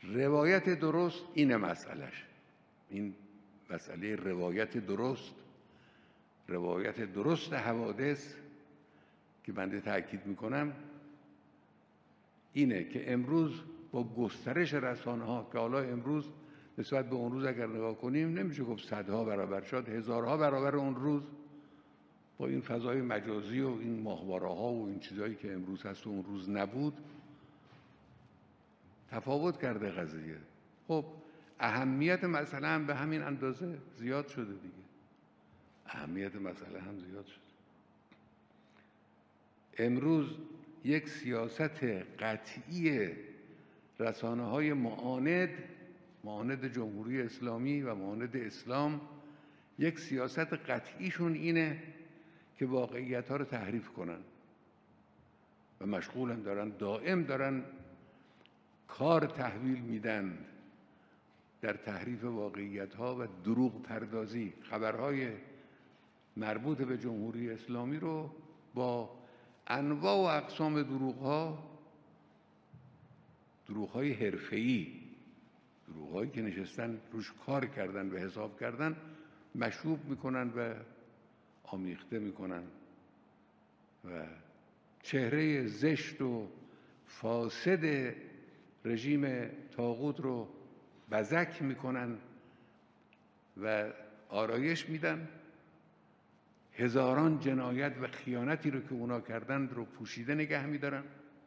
روایت درست اینه مسئلهش، این مسئله روایت درست حوادث که بنده تأکید میکنم اینه که امروز با گسترش رسانه ها که حالا امروز نسبت به اون روز اگر نگاه کنیم نمیشه گفت صدها برابر، شاید هزارها برابر اون روز با این فضای مجازی و این ماهواره ها و این چیزایی که امروز هست و اون روز نبود تفاوت کرده قضیه. خب اهمیت مسئله هم به همین اندازه زیاد شده دیگه، اهمیت مسئله هم زیاد شده. امروز یک سیاست قطعی رسانه های معاند جمهوری اسلامی و معاند اسلام، یک سیاست قطعیشون اینه که واقعیت ها رو تحریف کنن و مشغولن، دائم دارن کار تحویل میدن در تحریف واقعیت ها و دروغ پردازی. خبرهای مربوط به جمهوری اسلامی رو با انواع و اقسام دروغ‌های حرفه‌ای، دروغ‌هایی که نشستن روش کار کردن و حساب کردن، مشروب میکنن و آمیخته میکنن و چهره زشت و فاسد رژیم طاغوت رو بزک میکنن و آرایش میدن. هزاران جنایت و خیانتی رو که اونا کردن رو پوشیده نگه میدارن.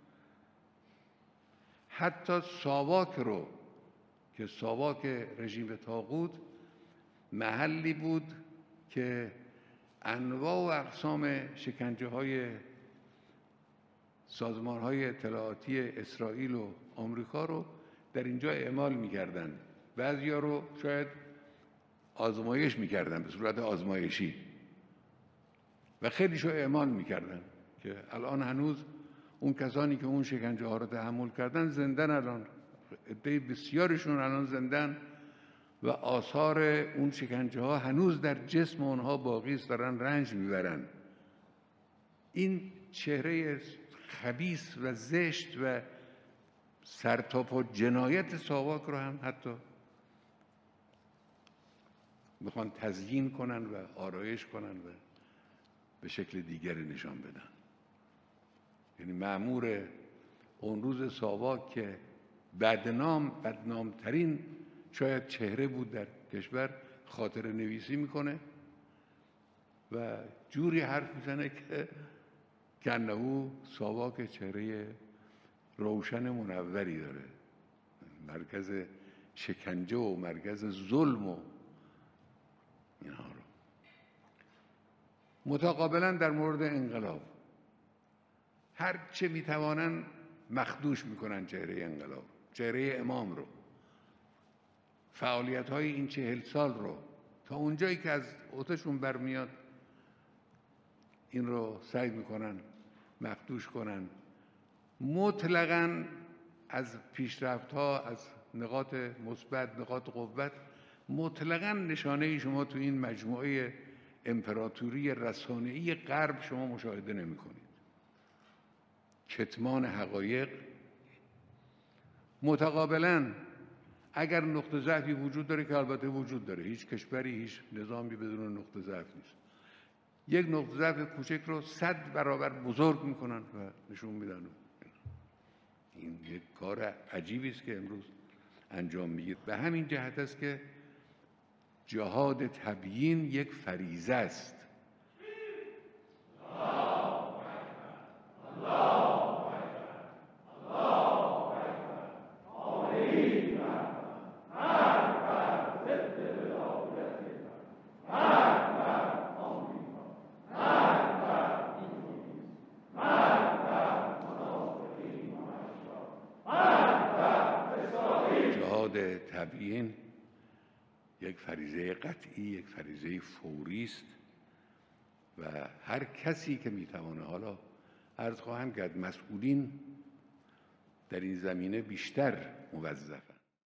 حتی ساواک رو که ساواک رژیم طاغوت محلی بود که انواع و اقسام شکنجه های سازمان های اطلاعاتی اسرائیل و آمریکا رو در اینجا اعمال میکردن. بعضیا رو شاید آزمایش میکردن به صورت آزمایشی و خیلیشو اعمال میکردن که الان هنوز اون کسانی که اون شکنجه ها رو تحمل کردن زندن، الان عده بسیارشون الان زندن و آثار اون شکنجه ها هنوز در جسم اونها باقی است، دارن رنج میبرن. این چهره خبیث و زشت و سرتاپا جنایت ساواک رو هم حتی میخوان تزیین کنن و آرایش کنن و به شکل دیگری نشان بدن. یعنی مأمور اون روز ساواک که بدنامترین شاید چهره بود در کشور خاطره نویسی میکنه و جوری حرف میزنه که کنهو ساواک چهره روشن منوری داره، مرکز شکنجه و مرکز ظلم و اینها رو. متقابلا در مورد انقلاب هر چه میتوانن مخدوش میکنن چهره انقلاب، چهره امام رو، فعالیت های این 40 سال رو، تا اونجایی که از اوتشون برمیاد این رو سعی میکنن مخدوش کنن. مطلقاً از پیشرفت ها، از نقاط مثبت، نقاط قوت، مطلقاً نشانه شما تو این مجموعه امپراتوری رسانه‌ای غرب شما مشاهده نمی کنید. کتمان حقایق. متقابلاً اگر نقطه ضعفی وجود داره که البته وجود داره، هیچ کشوری، هیچ نظامی بدون نقطه ضعف نیست، یک نقطه ضعف کوچک رو 100 برابر بزرگ میکنن و نشون میدن. این یک کار عجیبی است که امروز انجام میگیرد. به همین جهت است که جهاد تبیین یک فریضه است. تبیین یک فریضه قطعی، یک فریضه فوری است و هر کسی که میتوانه، حالا عرض خواهم کرد مسئولین در این زمینه بیشتر موظفند.